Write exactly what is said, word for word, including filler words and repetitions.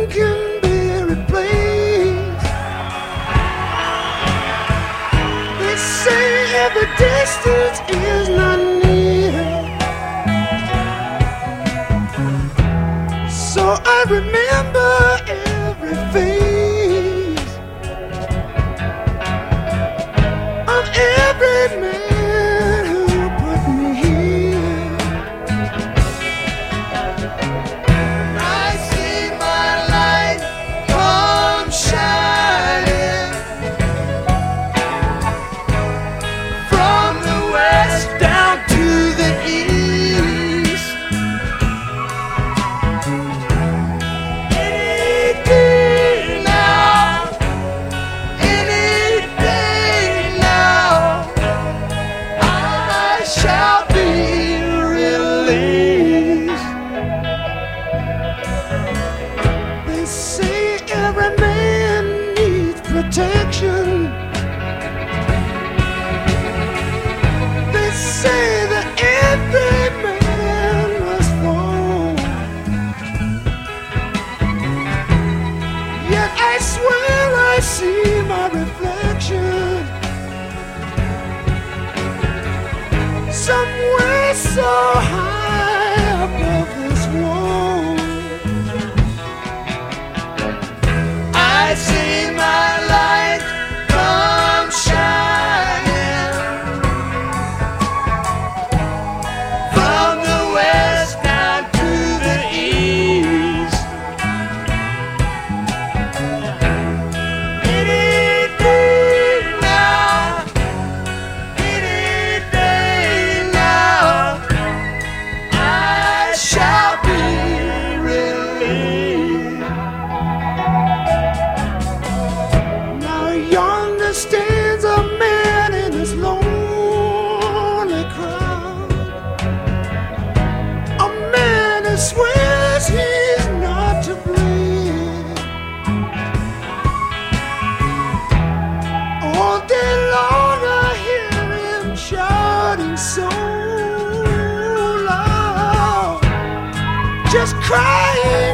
nothing can be replaced. They say every distance is not near. So I remember every face of every man who put me here. I see my light come shining from the west down to the east. Any day now, any day now, I shall be released. They say every man needs protection. They say that every man must fall. Yet I swear I see my reflection somewhere so high above this wall. I see my light come shining from the west down to the east. Any day now, any day now, I shall be released. Now yonder stands a man in this lonely crowd, a man who swears he's not to blame. All day long I hear him shouting so loud, just crying